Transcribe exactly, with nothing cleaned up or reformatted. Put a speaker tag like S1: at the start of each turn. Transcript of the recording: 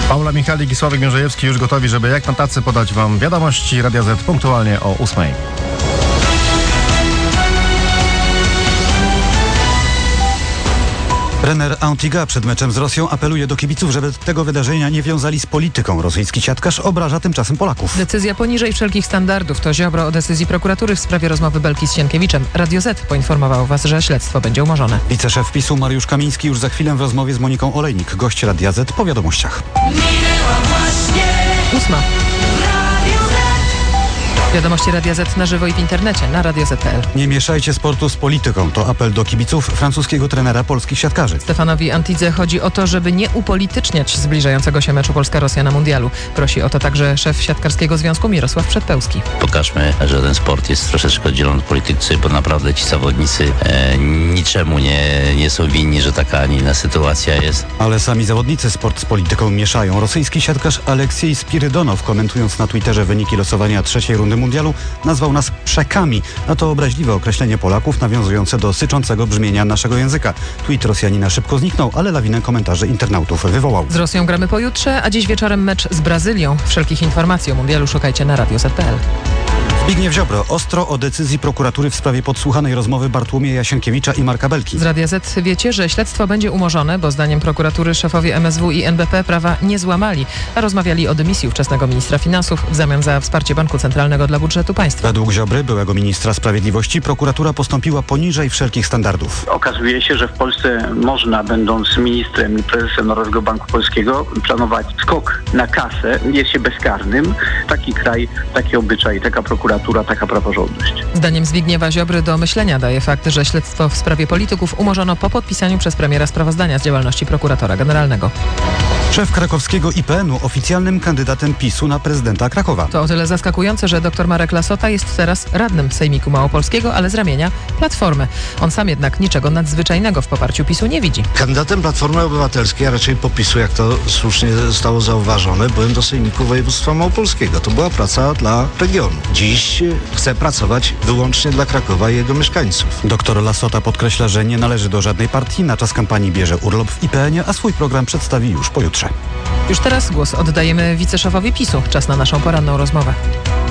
S1: Paula Michalik i Sławek Mierzejewski już gotowi, żeby jak na tacy podać wam wiadomości Radia Z punktualnie o ósmej.
S2: Trener Antigua przed meczem z Rosją apeluje do kibiców, żeby tego wydarzenia nie wiązali z polityką. Rosyjski siatkarz obraża tymczasem Polaków.
S3: Decyzja poniżej wszelkich standardów. To Ziobro o decyzji prokuratury w sprawie rozmowy Belki z Sienkiewiczem. Radio Z poinformował was, że śledztwo będzie umorzone.
S2: Wiceszef PiSu Mariusz Kamiński już za chwilę w rozmowie z Moniką Olejnik. Gość Radia Z po wiadomościach.
S3: Ósma. Wiadomości Radia Z na żywo i w internecie na radio zet kropka pe el.
S2: Nie mieszajcie sportu z polityką. To apel do kibiców francuskiego trenera polskich siatkarzy.
S3: Stefanowi Antidze chodzi o to, żeby nie upolityczniać zbliżającego się meczu Polska-Rosja na mundialu. Prosi o to także szef Siatkarskiego Związku Mirosław Przedpełski.
S4: Pokażmy, że ten sport jest troszeczkę oddzielony od politycy, bo naprawdę ci zawodnicy e, niczemu nie, nie są winni, że taka, a nie inna sytuacja jest.
S2: Ale sami zawodnicy sport z polityką mieszają. Rosyjski siatkarz Aleksiej Spirydonow, komentując na Twitterze wyniki losowania trzeciej rundy mundialu, nazwał nas przekami, a to obraźliwe określenie Polaków nawiązujące do syczącego brzmienia naszego języka. Tweet Rosjanina szybko zniknął, ale lawinę komentarzy internautów wywołał.
S3: Z Rosją gramy pojutrze, a dziś wieczorem mecz z Brazylią. Wszelkich informacji o mundialu szukajcie na radio zet kropka pe el.
S2: Zbigniew Ziobro ostro o decyzji prokuratury w sprawie podsłuchanej rozmowy Bartłomieja Sienkiewicza i Marka Belki.
S3: Z Radia Z wiecie, że śledztwo będzie umorzone, bo zdaniem prokuratury szefowie em es w i en be pe prawa nie złamali, a rozmawiali o dymisji ówczesnego ministra finansów w zamian za wsparcie Banku Centralnego dla budżetu państwa.
S2: Według Ziobry, byłego ministra sprawiedliwości, prokuratura postąpiła poniżej wszelkich standardów.
S5: Okazuje się, że w Polsce można, będąc ministrem i prezesem Narodowego Banku Polskiego, planować skok na kasę, jest się bezkarnym. Taki kraj, taki obyczaj, taka prokuratura, taka praworządność.
S3: Zdaniem Zbigniewa Ziobry do myślenia daje fakt, że śledztwo w sprawie polityków umorzono po podpisaniu przez premiera sprawozdania z działalności prokuratora generalnego.
S2: Szef krakowskiego I P N-u oficjalnym kandydatem PiSu na prezydenta Krakowa.
S3: To o tyle zaskakujące, że dr Marek Lasota jest teraz radnym Sejmiku Małopolskiego, ale z ramienia Platformy. On sam jednak niczego nadzwyczajnego w poparciu PiSu nie widzi.
S6: Kandydatem Platformy Obywatelskiej, a raczej po PiSu, jak to słusznie zostało zauważone, byłem do Sejmiku Województwa Małopolskiego. To była praca dla regionu. Dziś chcę pracować wyłącznie dla Krakowa i jego mieszkańców.
S2: Doktor Lasota podkreśla, że nie należy do żadnej partii, na czas kampanii bierze urlop w I P N-ie, a swój program przedstawi już pojutrze.
S3: Już teraz głos oddajemy wiceszefowi PiSu. Czas na naszą poranną rozmowę.